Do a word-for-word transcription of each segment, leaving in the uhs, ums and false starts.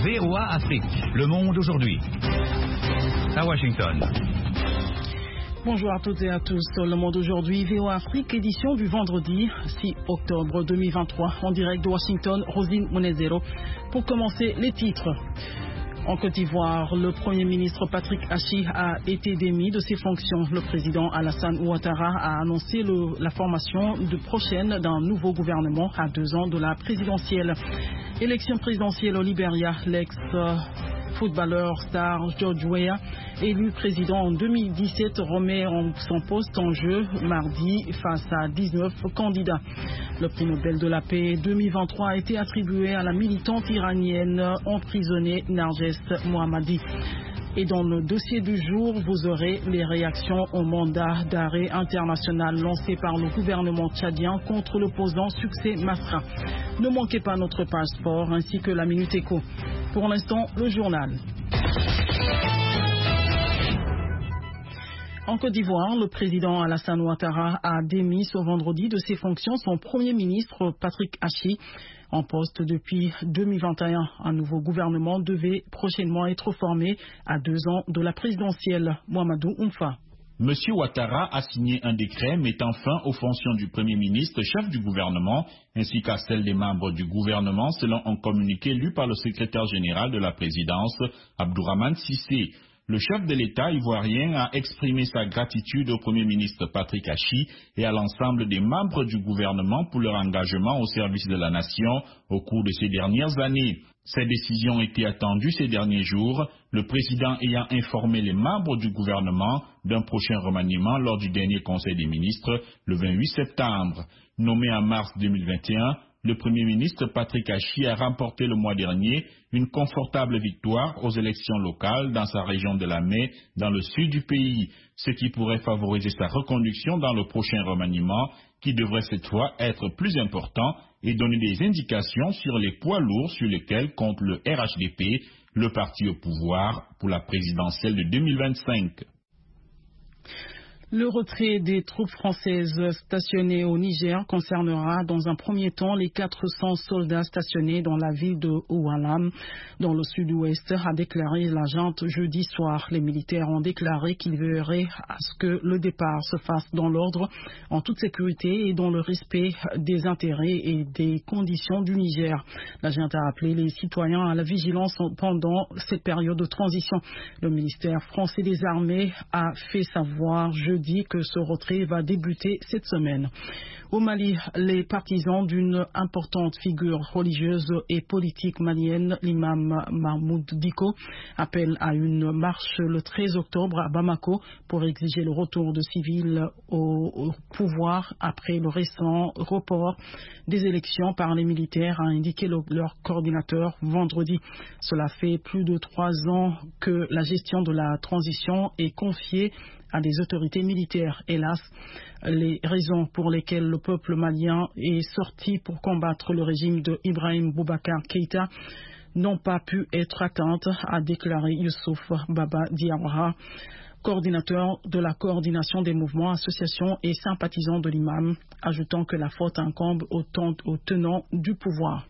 V O A Afrique. Le monde aujourd'hui. À Washington. Bonjour à toutes et à tous. Le monde aujourd'hui, V O A Afrique, édition du vendredi six octobre deux mille vingt-trois. En direct de Washington, Rosine Monezero. Pour commencer, les titres. En Côte d'Ivoire, le Premier ministre Patrick Achi a été démis de ses fonctions. Le président Alassane Ouattara a annoncé le, la formation de prochaine d'un nouveau gouvernement à deux ans de la présidentielle. Élection présidentielle au Libéria, l'ex-footballeur star George Weah, élu président en deux mille dix-sept, remet en son poste en jeu mardi face à dix-neuf candidats. Le prix Nobel de la paix deux mille vingt-trois a été attribué à la militante iranienne emprisonnée Narges Mohammadi. Et dans le dossier du jour, vous aurez les réactions au mandat d'arrêt international lancé par le gouvernement tchadien contre l'opposant Succès Masra. Ne manquez pas notre passeport ainsi que la Minute Éco. Pour l'instant, le journal. En Côte d'Ivoire, le président Alassane Ouattara a démis ce vendredi de ses fonctions son premier ministre Patrick Achi. En poste depuis deux mille vingt et un, un nouveau gouvernement devait prochainement être formé à deux ans de la présidentielle. Mohamedou Oumfa. Monsieur Ouattara a signé un décret mettant fin aux fonctions du Premier ministre, chef du gouvernement, ainsi qu'à celles des membres du gouvernement, selon un communiqué lu par le secrétaire général de la présidence, Abdourahmane Cissé. Le chef de l'État ivoirien a exprimé sa gratitude au Premier ministre Patrick Achi et à l'ensemble des membres du gouvernement pour leur engagement au service de la nation au cours de ces dernières années. Ces décisions étaient attendues ces derniers jours, le président ayant informé les membres du gouvernement d'un prochain remaniement lors du dernier Conseil des ministres le vingt-huit septembre. Nommé en mars deux mille vingt et un, le Premier ministre Patrick Achi a remporté le mois dernier une confortable victoire aux élections locales dans sa région de la Mai, dans le sud du pays, ce qui pourrait favoriser sa reconduction dans le prochain remaniement, qui devrait cette fois être plus important et donner des indications sur les poids lourds sur lesquels compte le R H D P, le parti au pouvoir, pour la présidentielle de deux mille vingt-cinq. Le retrait des troupes françaises stationnées au Niger concernera dans un premier temps les quatre cents soldats stationnés dans la ville de Oualam, dans le sud-ouest, a déclaré l'agent jeudi soir. Les militaires ont déclaré qu'ils veilleraient à ce que le départ se fasse dans l'ordre, en toute sécurité et dans le respect des intérêts et des conditions du Niger. L'agent a appelé les citoyens à la vigilance pendant cette période de transition. Le ministère français des armées a fait savoir jeudi dit que ce retrait va débuter cette semaine. Au Mali, les partisans d'une importante figure religieuse et politique malienne, l'imam Mahmoud Diko, appellent à une marche le treize octobre à Bamako pour exiger le retour de civils au, au pouvoir après le récent report des élections par les militaires, a indiqué le, leur coordinateur vendredi. Cela fait plus de trois ans que la gestion de la transition est confiée à des autorités militaires. Hélas, les raisons pour lesquelles le peuple malien est sorti pour combattre le régime de Ibrahim Boubacar Keïta n'ont pas pu être atteintes, a déclaré Youssouf Baba Diawara, coordinateur de la coordination des mouvements, associations et sympathisants de l'imam, ajoutant que la faute incombe aux tenants du pouvoir.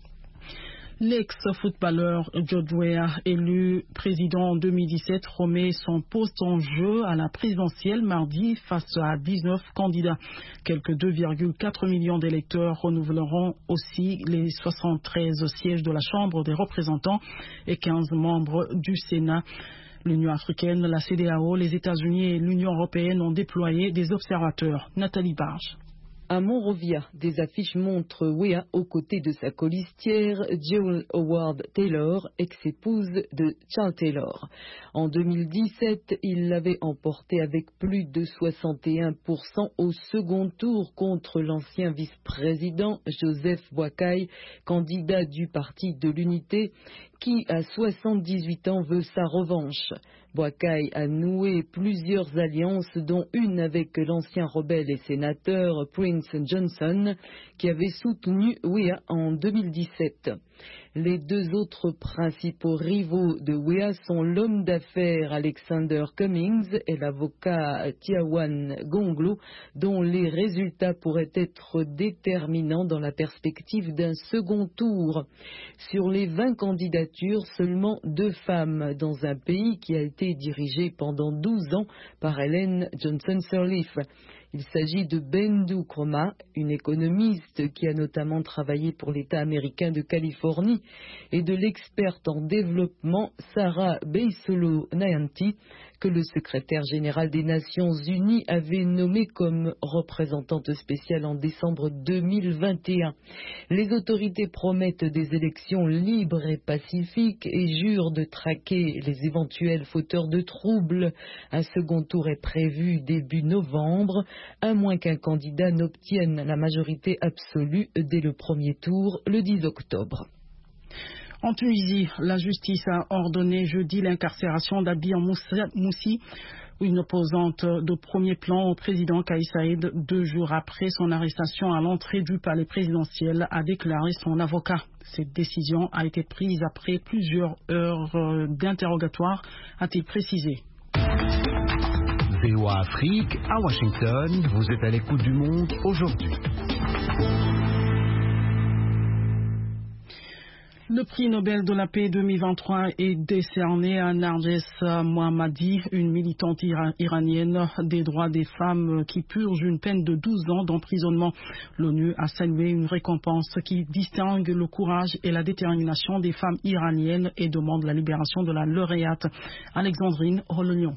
L'ex-footballeur George Weah, élu président en deux mille dix-sept, remet son poste en jeu à la présidentielle mardi face à dix-neuf candidats. Quelques deux virgule quatre millions d'électeurs renouveleront aussi les soixante-treize sièges de la Chambre des représentants et quinze membres du Sénat. L'Union africaine, la C D A O, les États-Unis et l'Union européenne ont déployé des observateurs. Nathalie Barge. À Monrovia, des affiches montrent Weah aux côtés de sa colistière Jewel Howard Taylor, ex-épouse de Charles Taylor. En deux mille dix-sept, il l'avait emporté avec plus de soixante et un pour cent au second tour contre l'ancien vice-président Joseph Boakai, candidat du Parti de l'Unité, qui à soixante-dix-huit ans veut sa revanche. Boakai a noué plusieurs alliances, dont une avec l'ancien rebelle et sénateur Prince Johnson, qui avait soutenu Weah en deux mille dix-sept. Les deux autres principaux rivaux de Weah sont l'homme d'affaires Alexander Cummings et l'avocat Tiawan Gonglo, dont les résultats pourraient être déterminants dans la perspective d'un second tour. Sur les vingt candidatures, seulement deux femmes dans un pays qui a été dirigé pendant douze ans par Ellen Johnson Sirleaf. Il s'agit de Bendu Kroma, une économiste qui a notamment travaillé pour l'État américain de Californie, et de l'experte en développement Sarah Beisolo Nayanti, que le secrétaire général des Nations Unies avait nommée comme représentante spéciale en décembre deux mille vingt et un. Les autorités promettent des élections libres et pacifiques et jurent de traquer les éventuels fauteurs de troubles. Un second tour est prévu début novembre, à moins qu'un candidat n'obtienne la majorité absolue dès le premier tour, le dix octobre. En Tunisie, la justice a ordonné jeudi l'incarcération d'Abir Moussi, une opposante de premier plan au président Kais Saïed, deux jours après son arrestation à l'entrée du palais présidentiel, a déclaré son avocat. Cette décision a été prise après plusieurs heures d'interrogatoire, a-t-il précisé. V O A Afrique, à Washington, vous êtes à l'écoute du monde aujourd'hui. Le prix Nobel de la paix deux mille vingt-trois est décerné à Narges Mohammadi, une militante ira- iranienne des droits des femmes qui purge une peine de douze ans d'emprisonnement. L'ONU a salué une récompense qui distingue le courage et la détermination des femmes iraniennes et demande la libération de la lauréate Alexandrine Rolognon.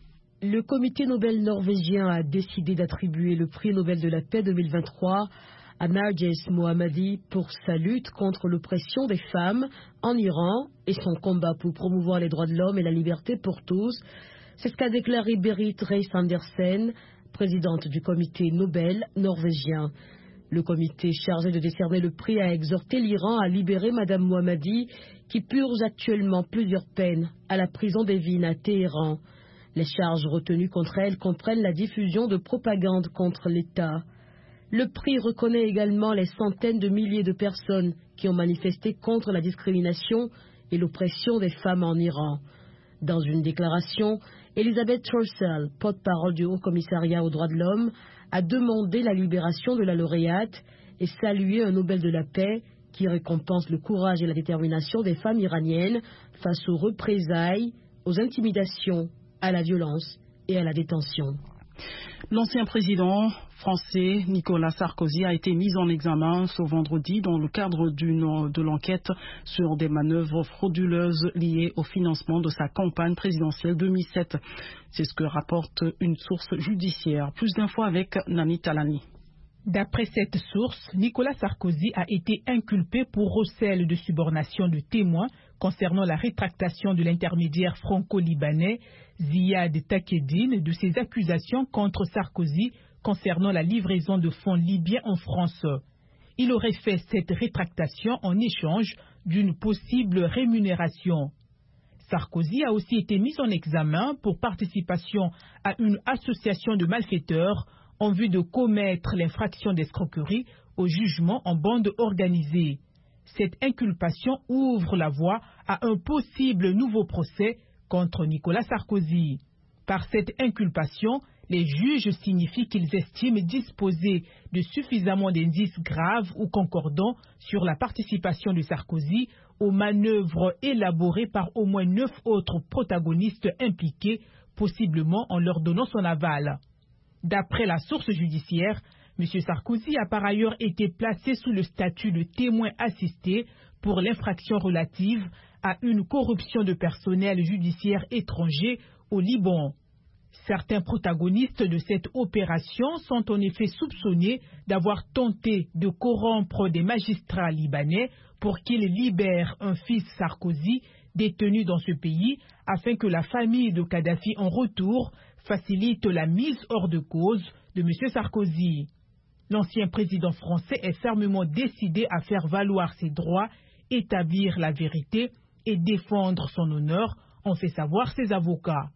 Le comité Nobel norvégien a décidé d'attribuer le prix Nobel de la paix deux mille vingt-trois à Narges Mohammadi pour sa lutte contre l'oppression des femmes en Iran et son combat pour promouvoir les droits de l'homme et la liberté pour tous. C'est ce qu'a déclaré Berit Reiss-Andersen, présidente du comité Nobel norvégien. Le comité chargé de décerner le prix a exhorté l'Iran à libérer Madame Mohammadi, qui purge actuellement plusieurs peines à la prison d'Evin à Téhéran. Les charges retenues contre elle comprennent la diffusion de propagande contre l'État. Le prix reconnaît également les centaines de milliers de personnes qui ont manifesté contre la discrimination et l'oppression des femmes en Iran. Dans une déclaration, Elisabeth Trossel, porte-parole du Haut-Commissariat aux droits de l'homme, a demandé la libération de la lauréate et salué un Nobel de la paix qui récompense le courage et la détermination des femmes iraniennes face aux représailles, aux intimidations, à la violence et à la détention. L'ancien président français Nicolas Sarkozy a été mis en examen ce vendredi dans le cadre d'une, de l'enquête sur des manœuvres frauduleuses liées au financement de sa campagne présidentielle deux mille sept. C'est ce que rapporte une source judiciaire. Plus d'infos avec Nani Talani. D'après cette source, Nicolas Sarkozy a été inculpé pour recel de subornation de témoins concernant la rétractation de l'intermédiaire franco-libanais Ziad Takedine de ses accusations contre Sarkozy concernant la livraison de fonds libyens en France. Il aurait fait cette rétractation en échange d'une possible rémunération. Sarkozy a aussi été mis en examen pour participation à une association de malfaiteurs en vue de commettre l'infraction d'escroquerie au jugement en bande organisée. Cette inculpation ouvre la voie à un possible nouveau procès contre Nicolas Sarkozy. Par cette inculpation, les juges signifient qu'ils estiment disposer de suffisamment d'indices graves ou concordants sur la participation de Sarkozy aux manœuvres élaborées par au moins neuf autres protagonistes impliqués, possiblement en leur donnant son aval. D'après la source judiciaire, M. Sarkozy a par ailleurs été placé sous le statut de témoin assisté pour l'infraction relative à une corruption de personnel judiciaire étranger au Liban. Certains protagonistes de cette opération sont en effet soupçonnés d'avoir tenté de corrompre des magistrats libanais pour qu'ils libèrent un fils Sarkozy détenu dans ce pays afin que la famille de Kadhafi en retour facilite la mise hors de cause de M. Sarkozy. L'ancien président français est fermement décidé à faire valoir ses droits, établir la vérité et défendre son honneur, ont fait savoir ses avocats.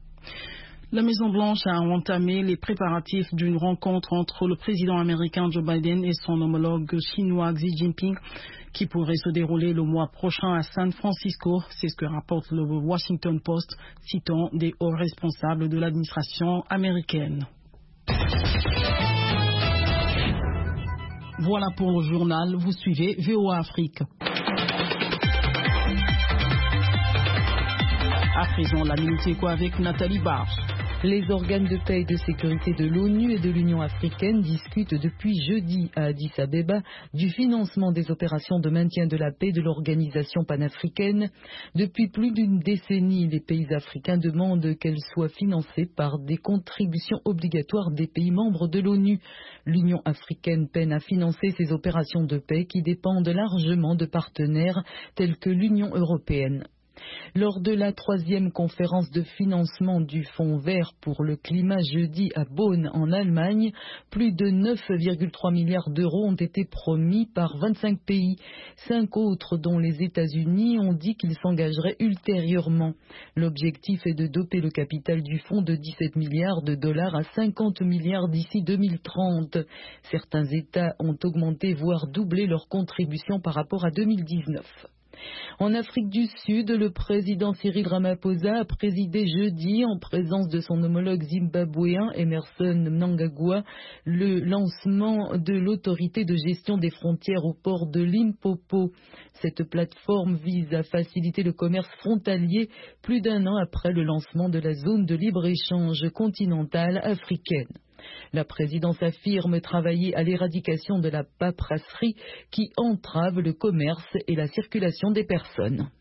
La Maison-Blanche a entamé les préparatifs d'une rencontre entre le président américain Joe Biden et son homologue chinois Xi Jinping. qui pourrait se dérouler le mois prochain à San Francisco. C'est ce que rapporte le Washington Post, citant des hauts responsables de l'administration américaine. Voilà pour le journal. Vous suivez V O A Afrique. À présent, la Minute Éco avec Nathalie Barge. Les organes de paix et de sécurité de l'ONU et de l'Union africaine discutent depuis jeudi à Addis Abeba du financement des opérations de maintien de la paix de l'organisation panafricaine. Depuis plus d'une décennie, les pays africains demandent qu'elles soient financées par des contributions obligatoires des pays membres de l'ONU. L'Union africaine peine à financer ces opérations de paix qui dépendent largement de partenaires tels que l'Union européenne. Lors de la troisième conférence de financement du Fonds vert pour le climat jeudi à Bonn en Allemagne, plus de neuf virgule trois milliards d'euros ont été promis par vingt-cinq pays. Cinq autres, dont les États-Unis, ont dit qu'ils s'engageraient ultérieurement. L'objectif est de doper le capital du fonds de dix-sept milliards de dollars à cinquante milliards d'ici deux mille trente. Certains États ont augmenté, voire doublé leur contribution par rapport à deux mille dix-neuf. En Afrique du Sud, le président Cyril Ramaphosa a présidé jeudi, en présence de son homologue zimbabwéen Emmerson Mnangagwa, le lancement de l'autorité de gestion des frontières au port de Limpopo. Cette plateforme vise à faciliter le commerce frontalier plus d'un an après le lancement de la zone de libre-échange continentale africaine. La présidence affirme travailler à l'éradication de la paperasserie qui entrave le commerce et la circulation des personnes.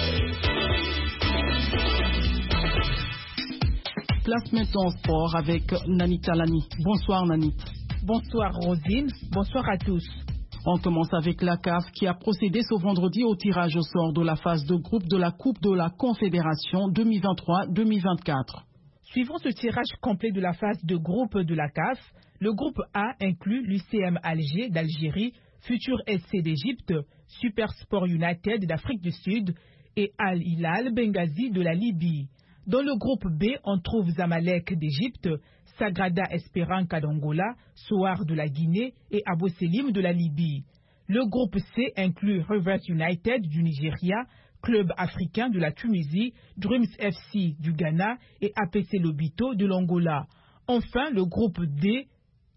Place maintenant sport avec Nanit Talani. Bonsoir Nanit. Bonsoir Rosine, bonsoir à tous. On commence avec la C A F qui a procédé ce vendredi au tirage au sort de la phase de groupe de la Coupe de la Confédération deux mille vingt-trois deux mille vingt-quatre. Suivant ce tirage complet de la phase de groupe de la C A F, le groupe A inclut l'U C M Alger d'Algérie, Futur S C d'Égypte, Super Sport United d'Afrique du Sud et Al Hilal Benghazi de la Libye. Dans le groupe B, on trouve Zamalek d'Égypte, Sagrada Esperança d'Angola, Soar de la Guinée et Abou Selim de la Libye. Le groupe C inclut Rivers United du Nigeria, Club africain de la Tunisie, Dreams F C du Ghana et A P C Lobito de l'Angola. Enfin, le groupe D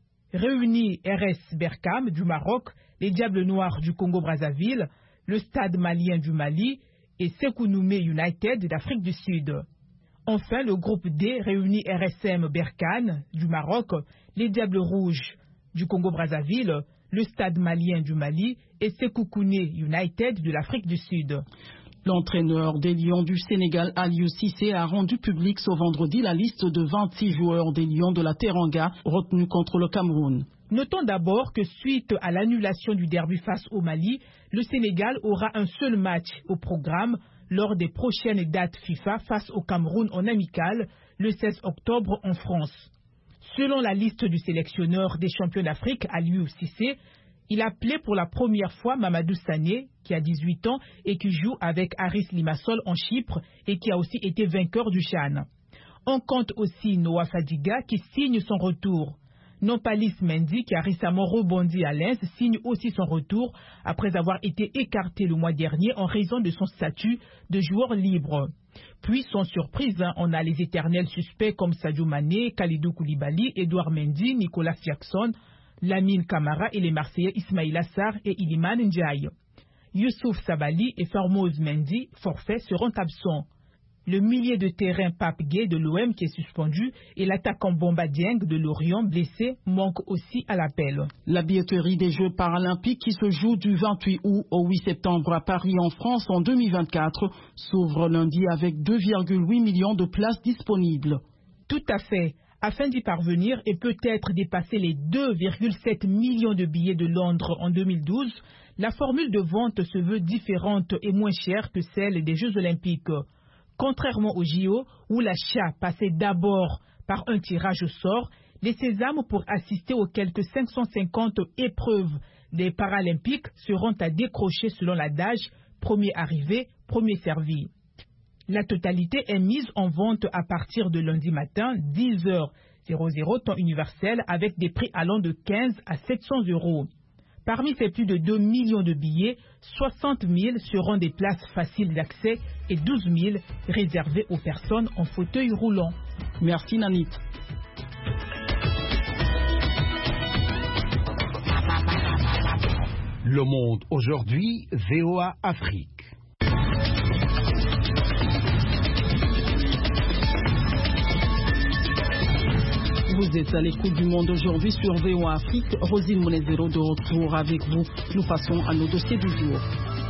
réunit R S Berkane du Maroc, les Diables Noirs du Congo-Brazzaville, le Stade malien du Mali et Sekounoumé United d'Afrique du Sud. Enfin, le groupe D réunit R S M Berkane du Maroc, les Diables Rouges du Congo-Brazzaville, le Stade malien du Mali et Sekoukoune United de l'Afrique du Sud. L'entraîneur des Lions du Sénégal, Aliou Cissé, a rendu public ce vendredi la liste de vingt-six joueurs des Lions de la Teranga retenus contre le Cameroun. Notons d'abord que suite à l'annulation du derby face au Mali, le Sénégal aura un seul match au programme lors des prochaines dates FIFA face au Cameroun en amical le seize octobre en France. Selon la liste du sélectionneur des champions d'Afrique, Aliou Cissé, il a appelé pour la première fois Mamadou Sané, qui a dix-huit ans et qui joue avec Aris Limassol en Chypre et qui a aussi été vainqueur du CHAN. On compte aussi Noah Fadiga qui signe son retour. Nampalis Mendy, qui a récemment rebondi à Lens, signe aussi son retour après avoir été écarté le mois dernier en raison de son statut de joueur libre. Puis, sans surprise, hein, on a les éternels suspects comme Sadio Mané, Kalidou Koulibaly, Edouard Mendy, Nicolas Jackson, Lamine Camara et les Marseillais Ismaïla Sarr et Iliman Ndiaye. Youssouf Sabali et Formose Mendy, forfaits, seront absents. Le milieu de terrain Pape Gueye de l'O M qui est suspendu et l'attaquant Bomba Dieng de Lorient blessé manquent aussi à l'appel. La billetterie des Jeux paralympiques qui se joue du vingt-huit août au huit septembre à Paris en France en deux mille vingt-quatre s'ouvre lundi avec deux virgule huit millions de places disponibles. Tout à fait. Afin d'y parvenir et peut-être dépasser les deux virgule sept millions de billets de Londres en deux mille douze, la formule de vente se veut différente et moins chère que celle des Jeux olympiques. Contrairement aux J O, où l'achat passait d'abord par un tirage au sort, les sésames pour assister aux quelques cinq cent cinquante épreuves des Paralympiques seront à décrocher selon l'adage « premier arrivé, premier servi ». La totalité est mise en vente à partir de lundi matin, dix heures temps universel, avec des prix allant de quinze à sept cents euros. Parmi ces plus de deux millions de billets, soixante mille seront des places faciles d'accès et douze mille réservées aux personnes en fauteuil roulant. Merci Nanit. Le Monde aujourd'hui, V O A Afrique. Vous êtes à l'écoute du Monde aujourd'hui sur V O A Afrique. Rosine Monezero de retour avec vous. Nous passons à nos dossiers du jour.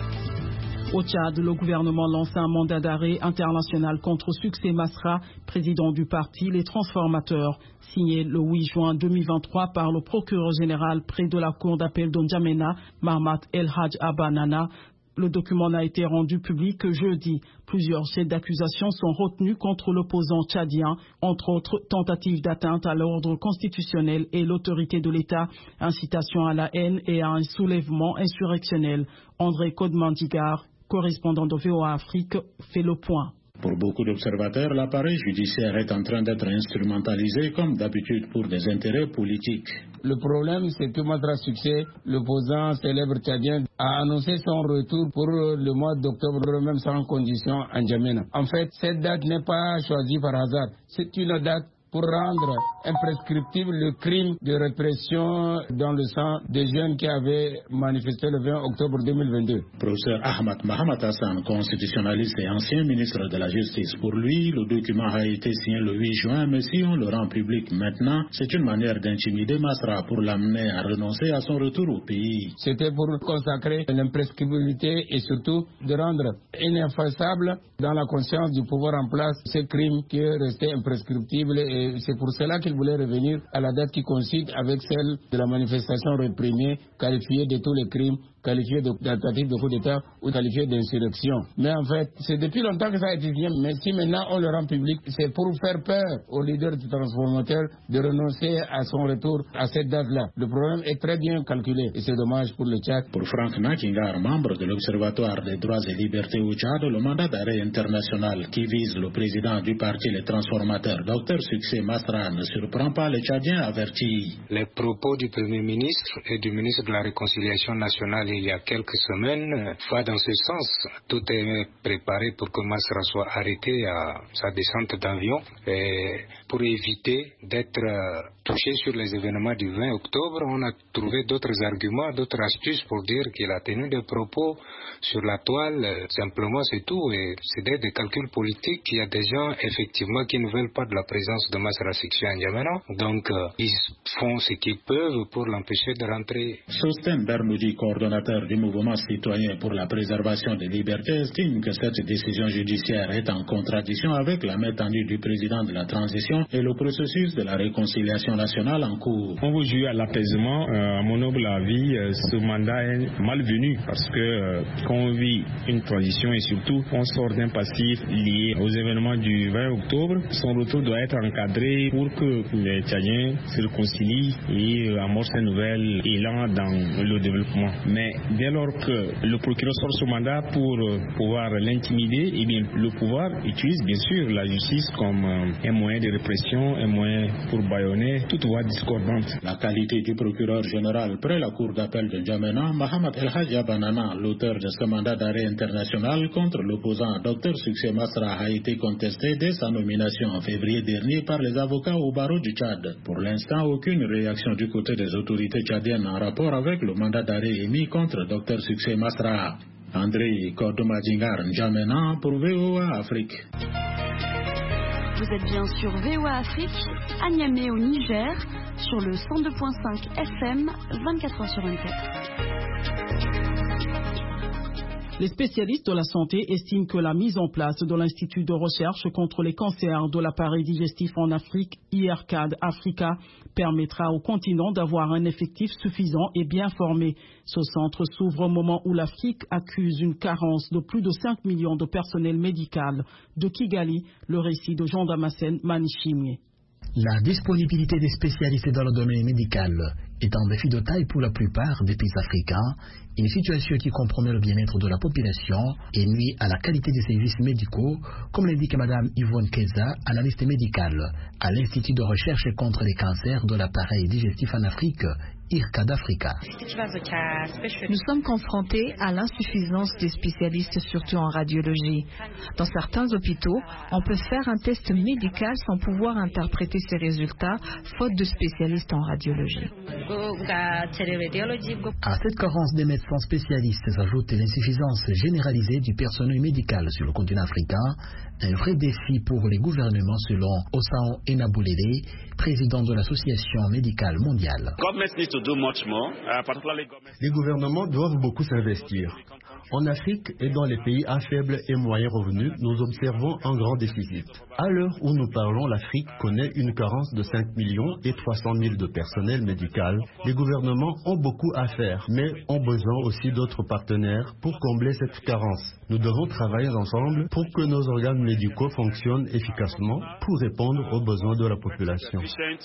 Au Tchad, le gouvernement lance un mandat d'arrêt international contre Succès Masra, président du parti Les Transformateurs, signé le huit juin deux mille vingt-trois par le procureur général près de la cour d'appel de N'Djamena, Mahamat El Hadj Abanana. Le document n'a été rendu public que jeudi. Plusieurs chefs d'accusation sont retenus contre l'opposant tchadien, entre autres tentatives d'atteinte à l'ordre constitutionnel et l'autorité de l'État, incitation à la haine et à un soulèvement insurrectionnel. André Kodmandigar, correspondant de V O A Afrique, fait le point. Pour beaucoup d'observateurs, l'appareil judiciaire est en train d'être instrumentalisé comme d'habitude pour des intérêts politiques. Le problème, c'est que Masra Succès, l'opposant célèbre tchadien, a annoncé son retour pour le mois d'octobre, même sans condition, en N'Djamena. En fait, cette date n'est pas choisie par hasard. C'est une date pour rendre imprescriptible le crime de répression dans le sang des jeunes qui avaient manifesté le vingt octobre deux mille vingt-deux. Professeur Ahmad Mahamat Hassan, constitutionnaliste et ancien ministre de la Justice. Pour lui, le document a été signé le huit juin, mais si on le rend public maintenant, c'est une manière d'intimider Masra pour l'amener à renoncer à son retour au pays. C'était pour consacrer l'imprescriptibilité et surtout de rendre ineffaçable dans la conscience du pouvoir en place ce crime qui est resté imprescriptible. Et c'est pour cela qu'il voulait revenir à la date qui coïncide avec celle de la manifestation réprimée, qualifiée de tous les crimes, qualifiée de tentative de coup d'État ou qualifiée d'insurrection. Mais en fait, c'est depuis longtemps que ça a été dit, mais si maintenant on le rend public, c'est pour faire peur aux leaders du transformateur de renoncer à son retour à cette date-là. Le problème est très bien calculé et c'est dommage pour le Tchad. Pour Franck Nakingar, membre de l'Observatoire des droits et libertés au Tchad, le mandat d'arrêt international qui vise le président du parti Les Transformateurs, Docteur Succès Masra, ne surprend pas les Tchadiens avertis. Les propos du Premier ministre et du ministre de la Réconciliation nationale il y a quelques semaines va dans ce sens. Tout est préparé pour que Masra soit arrêté à sa descente d'avion et pour éviter d'être touché sur les événements du vingt octobre. On a trouvé d'autres arguments, d'autres astuces pour dire qu'il a tenu des propos sur la toile. Simplement, c'est tout. Et c'est des calculs politiques. Il y a des gens, effectivement, qui ne veulent pas de la présence de Masra Succès à N'Djamena. Donc, euh, ils font ce qu'ils peuvent pour l'empêcher de rentrer. Sosten Bernoudi, coordonnateur du mouvement citoyen pour la préservation des libertés, estime que cette décision judiciaire est en contradiction avec la main tendue du président de la transition et le processus de la réconciliation nationale en cours. On veut jouer à l'apaisement. Euh, à mon humble avis, euh, ce mandat est malvenu parce que euh, quand on vit une transition et surtout on sort d'un passif lié aux événements du vingt octobre, son retour doit être encadré pour que les Tchadiens se réconcilient et euh, amorcent un nouvel élan dans le développement. Mais dès lors que le procureur sort ce mandat pour euh, pouvoir l'intimider, eh bien le pouvoir utilise bien sûr la justice comme euh, un moyen de répression, un moyen pour bâillonner toute voix discordante. La qualité du procureur général près la cour d'appel de N'Djamena, Mahamat El Hadj Abanana, l'auteur de ce mandat d'arrêt international contre l'opposant Docteur Succès Masra, a été contesté dès sa nomination en février dernier par les avocats au barreau du Tchad. Pour l'instant, aucune réaction du côté des autorités tchadiennes en rapport avec le mandat d'arrêt émis contre Docteur Succès Masra. André Kodomadingar, N'Djamena pour V O A Afrique. Vous êtes bien sur V O A Afrique, à Niamey au Niger, sur le cent deux virgule cinq F M, vingt-quatre heures sur vingt-quatre. Les spécialistes de la santé estiment que la mise en place de l'Institut de recherche contre les cancers de l'appareil digestif en Afrique, I R C A D Africa, permettra au continent d'avoir un effectif suffisant et bien formé. Ce centre s'ouvre au moment où l'Afrique accuse une carence de plus de cinq millions de personnel médical. De Kigali, le récit de Jean Damascène Manichimie. La disponibilité des spécialistes dans le domaine médical est un défi de taille pour la plupart des pays africains, une situation qui compromet le bien-être de la population et nuit à la qualité des services médicaux, comme l'indique Mme Yvonne Keza, analyste médicale à l'Institut de recherche contre les cancers de l'appareil digestif en Afrique, I R C A d'Africa. Nous sommes confrontés à l'insuffisance des spécialistes, surtout en radiologie. Dans certains hôpitaux, on peut faire un test médical sans pouvoir interpréter ses résultats, faute de spécialistes en radiologie. À cette carence des médecins spécialistes s'ajoute l'insuffisance généralisée du personnel médical sur le continent africain, un vrai défi pour les gouvernements selon Osao Enaboulele, président de l'Association médicale mondiale. Les gouvernements doivent beaucoup s'investir. En Afrique et dans les pays à faible et moyen revenu, nous observons un grand déficit. À l'heure où nous parlons, l'Afrique connaît une carence de cinq millions et trois cent mille de personnel médical. Les gouvernements ont beaucoup à faire, mais ont besoin aussi d'autres partenaires pour combler cette carence. Nous devons travailler ensemble pour que nos organes médicaux fonctionnent efficacement pour répondre aux besoins de la population.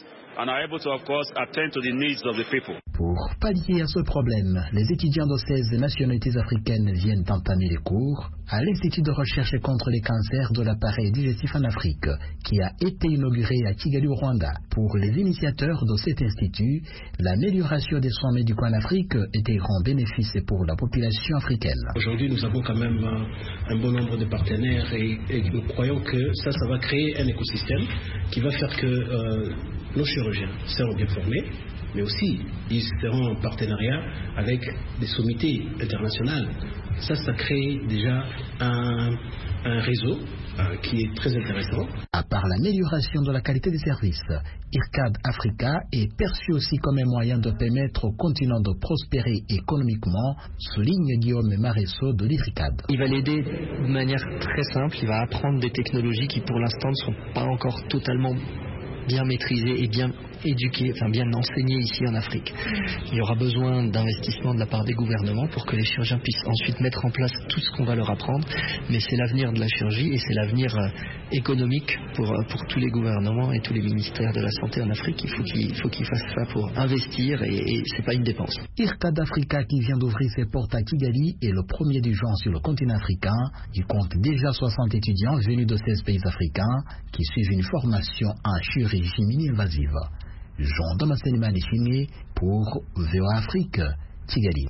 Pour pallier à ce problème, les étudiants de seize nationalités africaines viennent entamer les cours à l'Institut de recherche contre les cancers de l'appareil digestif en Afrique, qui a été inauguré à Kigali au Rwanda. Pour les initiateurs de cet institut, l'amélioration des soins médicaux en Afrique est un grand bénéfice pour la population africaine. Aujourd'hui, nous avons quand même un bon nombre de partenaires et, et nous croyons que ça, ça va créer un écosystème qui va faire que euh, nos chirurgiens seront bien formés, mais aussi ils seront en partenariat avec des sommités internationales. Ça, ça crée déjà un, un réseau euh, qui est très intéressant. À part l'amélioration de la qualité des services, I R C A d'Africa est perçu aussi comme un moyen de permettre au continent de prospérer économiquement, souligne Guillaume Maresseau de l'I R C A D. Il va l'aider de manière très simple, il va apprendre des technologies qui pour l'instant ne sont pas encore totalement bien maîtrisées et bien éduquées, enfin bien enseignées ici en Afrique. Il y aura besoin d'investissement de la part des gouvernements pour que les chirurgiens puissent ensuite mettre en place tout ce qu'on va leur apprendre, mais c'est l'avenir de la chirurgie et c'est l'avenir euh, économique pour, euh, pour tous les gouvernements et tous les ministères de la santé en Afrique. Il faut qu'ils faut qu'ils fassent ça pour investir et, et c'est pas une dépense. I R C A d'Africa, qui vient d'ouvrir ses portes à Kigali, est le premier du genre sur le continent africain. Il compte déjà soixante étudiants venus de seize pays africains qui suivent une formation en chirurgie mini-invasive. Jean Damascene Manichine pour V O A Afrique, Kigali.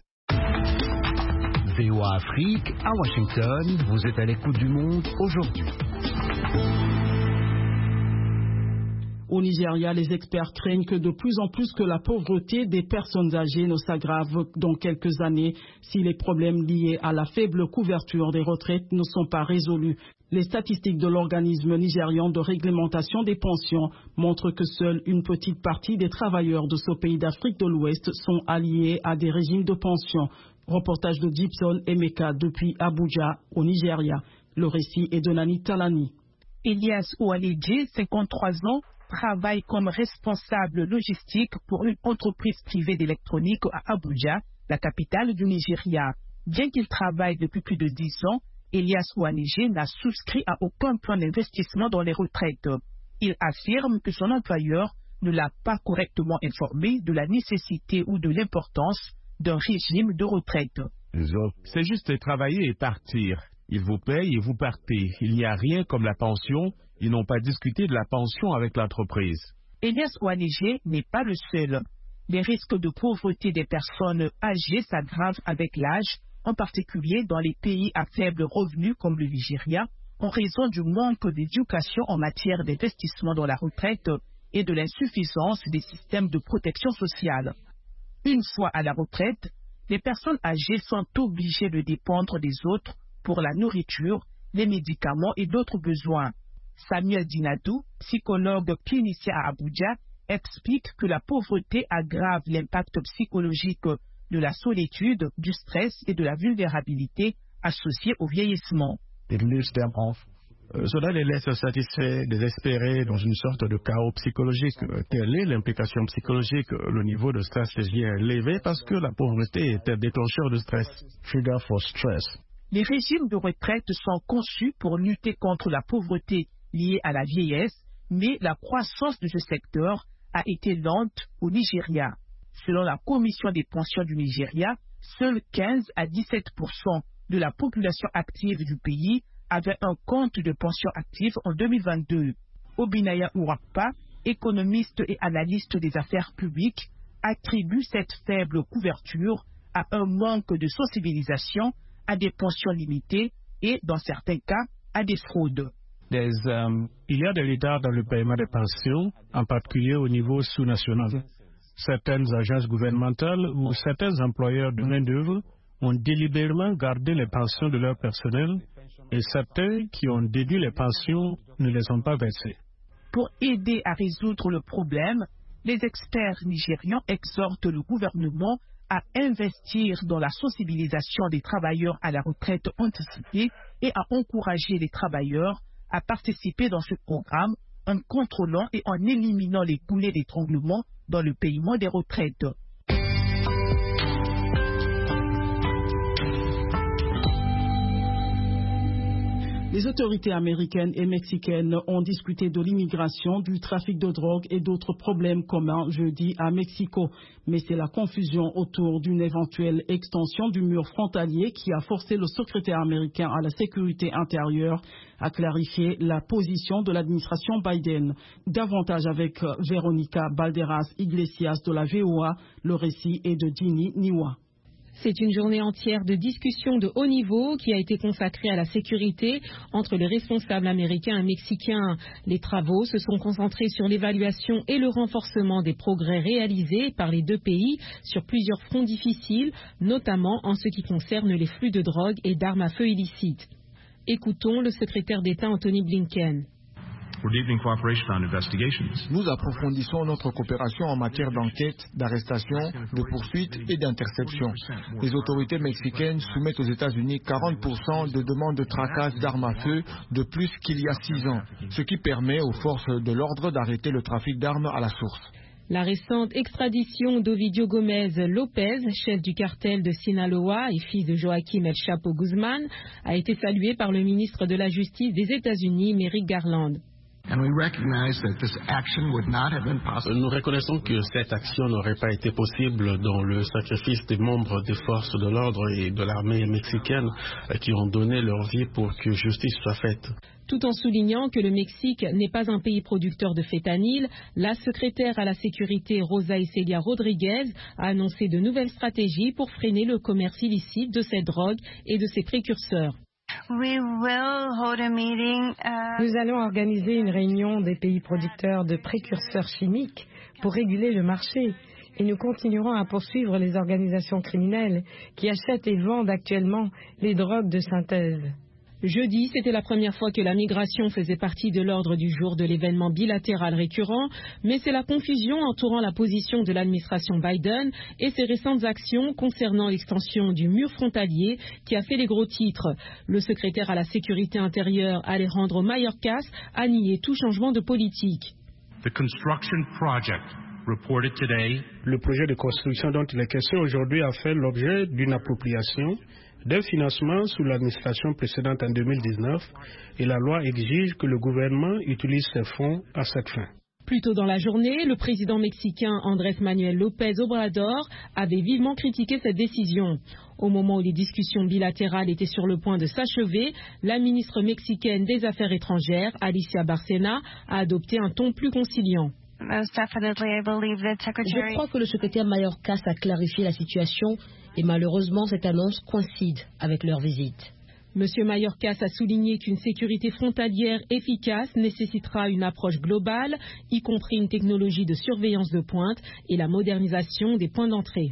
V O A Afrique, à Washington, vous êtes à l'écoute du monde aujourd'hui. Au Nigeria, les experts craignent que de plus en plus que la pauvreté des personnes âgées ne s'aggrave dans quelques années si les problèmes liés à la faible couverture des retraites ne sont pas résolus. Les statistiques de l'organisme nigérian de réglementation des pensions montrent que seule une petite partie des travailleurs de ce pays d'Afrique de l'Ouest sont alliés à des régimes de pension. Reportage de Gibson Emeka depuis Abuja, au Nigeria. Le récit est de Nani Talani. Elias Oualedje, cinquante-trois ans, travaille comme responsable logistique pour une entreprise privée d'électronique à Abuja, la capitale du Nigeria. Bien qu'il travaille depuis plus de dix ans, Elias Oualedje n'a souscrit à aucun plan d'investissement dans les retraites. Il affirme que son employeur ne l'a pas correctement informé de la nécessité ou de l'importance d'un régime de retraite. C'est juste travailler et partir. Ils vous payent et vous partez. Il n'y a rien comme la pension. Ils n'ont pas discuté de la pension avec l'entreprise. Elias Oualedje n'est pas le seul. Les risques de pauvreté des personnes âgées s'aggravent avec l'âge, en particulier dans les pays à faible revenu comme le Nigeria, en raison du manque d'éducation en matière d'investissement dans la retraite et de l'insuffisance des systèmes de protection sociale. Une fois à la retraite, les personnes âgées sont obligées de dépendre des autres pour la nourriture, les médicaments et d'autres besoins. Samuel Dinadou, psychologue clinicien à Abuja, explique que la pauvreté aggrave l'impact psychologique de la solitude, du stress et de la vulnérabilité associés au vieillissement. Cela les laisse satisfaits, désespérés, dans une sorte de chaos psychologique. Quelle est l'implication psychologique? Le niveau de stress est élevé parce que la pauvreté est un déclencheur de stress. Trigger for stress. Les régimes de retraite sont conçus pour lutter contre la pauvreté liée à la vieillesse, mais la croissance de ce secteur a été lente au Nigeria. Selon la Commission des pensions du Nigeria, seuls quinze à dix-sept pour cent de la population active du pays avait un compte de pension active en deux mille vingt-deux. Obinaya Uwakpa, économiste et analyste des affaires publiques, attribue cette faible couverture à un manque de sensibilisation, à des pensions limitées et, dans certains cas, à des fraudes. Des, um, il y a des retards dans le paiement des pensions, en particulier au niveau sous-national. Certaines agences gouvernementales ou certains employeurs de main-d'œuvre ont délibérément gardé les pensions de leur personnel et certains qui ont déduit les pensions ne les ont pas versées. Pour aider à résoudre le problème, les experts nigérians exhortent le gouvernement à investir dans la sensibilisation des travailleurs à la retraite anticipée et à encourager les travailleurs à participer dans ce programme en contrôlant et en éliminant les goulets d'étranglement dans le paiement des retraites. Les autorités américaines et mexicaines ont discuté de l'immigration, du trafic de drogue et d'autres problèmes communs jeudi à Mexico. Mais c'est la confusion autour d'une éventuelle extension du mur frontalier qui a forcé le secrétaire américain à la sécurité intérieure à clarifier la position de l'administration Biden. Davantage avec Véronica Balderas Iglesias de la V O A, le récit est de Dini Niwa. C'est une journée entière de discussions de haut niveau qui a été consacrée à la sécurité entre les responsables américains et mexicains. Les travaux se sont concentrés sur l'évaluation et le renforcement des progrès réalisés par les deux pays sur plusieurs fronts difficiles, notamment en ce qui concerne les flux de drogue et d'armes à feu illicites. Écoutons le secrétaire d'État Anthony Blinken. Nous approfondissons notre coopération en matière d'enquête, d'arrestation, de poursuite et d'interception. Les autorités mexicaines soumettent aux États-Unis quarante pour cent de demandes de traçage d'armes à feu de plus qu'il y a six ans, ce qui permet aux forces de l'ordre d'arrêter le trafic d'armes à la source. La récente extradition d'Ovidio Gomez Lopez, chef du cartel de Sinaloa et fils de Joaquim El Chapo Guzman, a été saluée par le ministre de la Justice des États-Unis, Merrick Garland. Nous reconnaissons que cette action n'aurait pas été possible dans le sacrifice des membres des forces de l'ordre et de l'armée mexicaine qui ont donné leur vie pour que justice soit faite. Tout en soulignant que le Mexique n'est pas un pays producteur de fentanyl, la secrétaire à la sécurité Rosa Isela Rodriguez a annoncé de nouvelles stratégies pour freiner le commerce illicite de cette drogue et de ses précurseurs. We will hold a meeting, uh... Nous allons organiser une réunion des pays producteurs de précurseurs chimiques pour réguler le marché et nous continuerons à poursuivre les organisations criminelles qui achètent et vendent actuellement les drogues de synthèse. Jeudi, c'était la première fois que la migration faisait partie de l'ordre du jour de l'événement bilatéral récurrent, mais c'est la confusion entourant la position de l'administration Biden et ses récentes actions concernant l'extension du mur frontalier qui a fait les gros titres. Le secrétaire à la sécurité intérieure, Alejandro Mayorkas, a nié tout changement de politique. The construction project reported today. Le projet de construction dont il est question aujourd'hui a fait l'objet d'une appropriation d'un financement sous l'administration précédente en deux mille dix-neuf et la loi exige que le gouvernement utilise ces fonds à cette fin. Plus tôt dans la journée, le président mexicain Andrés Manuel López Obrador avait vivement critiqué cette décision. Au moment où les discussions bilatérales étaient sur le point de s'achever, la ministre mexicaine des Affaires étrangères, Alicia Bárcena, a adopté un ton plus conciliant. Je crois que le secrétaire Mayorkas a clarifié la situation et malheureusement cette annonce coïncide avec leur visite. Monsieur Mayorkas a souligné qu'une sécurité frontalière efficace nécessitera une approche globale, y compris une technologie de surveillance de pointe et la modernisation des points d'entrée.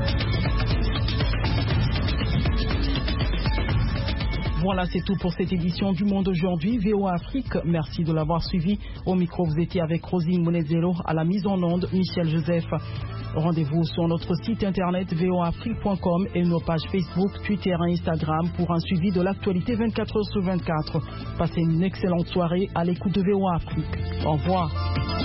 Voilà, c'est tout pour cette édition du Monde aujourd'hui. V O A Afrique, merci de l'avoir suivi. Au micro, vous étiez avec Rosine Monezero, à la mise en onde, Michel Joseph. Rendez-vous sur notre site internet v o a afrique point com et nos pages Facebook, Twitter et Instagram pour un suivi de l'actualité vingt-quatre heures sur vingt-quatre. Passez une excellente soirée à l'écoute de V O A Afrique. Au revoir.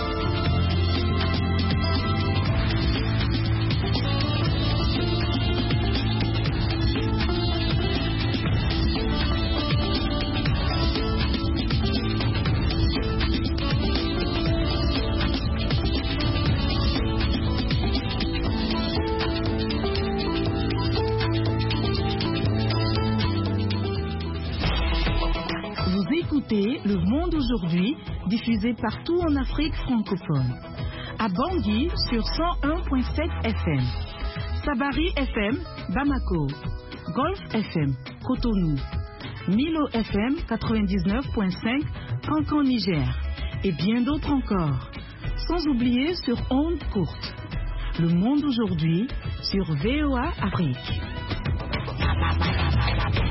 écoutez Le Monde aujourd'hui, diffusé partout en Afrique francophone. À Bangui sur cent un virgule sept F M. Sabari F M, Bamako. Golf F M, Cotonou. Milo F M quatre-vingt-dix-neuf virgule cinq, Cancan Niger. Et bien d'autres encore. Sans oublier sur ondes courtes. Le Monde aujourd'hui sur V O A Afrique.